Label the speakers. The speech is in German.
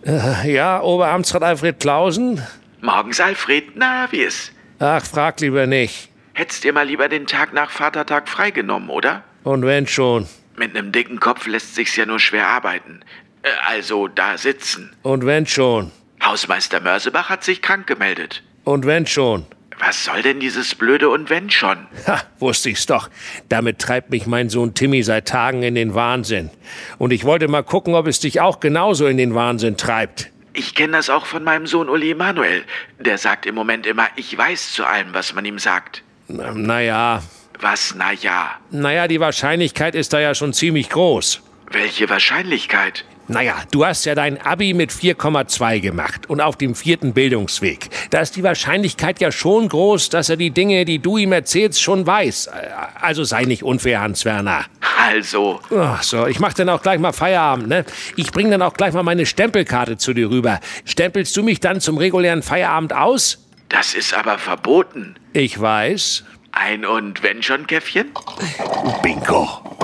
Speaker 1: Ja, Oberamtsrat Alfred Clausen?
Speaker 2: Morgens, Alfred. Na, wie ist?
Speaker 1: Ach, frag lieber nicht.
Speaker 2: Hättest dir mal lieber den Tag nach Vatertag freigenommen, oder?
Speaker 1: Und wenn schon.
Speaker 2: Mit nem dicken Kopf lässt sich's ja nur schwer arbeiten. Also da sitzen.
Speaker 1: Und wenn schon.
Speaker 2: Hausmeister Mörsebach hat sich krank gemeldet.
Speaker 1: Und wenn schon.
Speaker 2: Was soll denn dieses blöde und wenn schon?
Speaker 1: Ha, wusste ich's doch. Damit treibt mich mein Sohn Timmy seit Tagen in den Wahnsinn. Und ich wollte mal gucken, ob es dich auch genauso in den Wahnsinn treibt.
Speaker 2: Ich kenne das auch von meinem Sohn Uli Emanuel. Der sagt im Moment immer, ich weiß zu allem, was man ihm sagt.
Speaker 1: Naja.
Speaker 2: Was, naja?
Speaker 1: Naja, die Wahrscheinlichkeit ist da ja schon ziemlich groß.
Speaker 2: Welche Wahrscheinlichkeit?
Speaker 1: Naja, du hast ja dein Abi mit 4,2 gemacht und auf dem 4. Bildungsweg. Da ist die Wahrscheinlichkeit ja schon groß, dass er die Dinge, die du ihm erzählst, schon weiß. Also sei nicht unfair, Hans-Werner.
Speaker 2: Also.
Speaker 1: Ach so, ich mach dann auch gleich mal Feierabend, ne? Ich bring dann auch gleich mal meine Stempelkarte zu dir rüber. Stempelst du mich dann zum regulären Feierabend aus?
Speaker 2: Das ist aber verboten.
Speaker 1: Ich weiß.
Speaker 2: Ein und wenn schon, Käffchen?
Speaker 1: Bingo.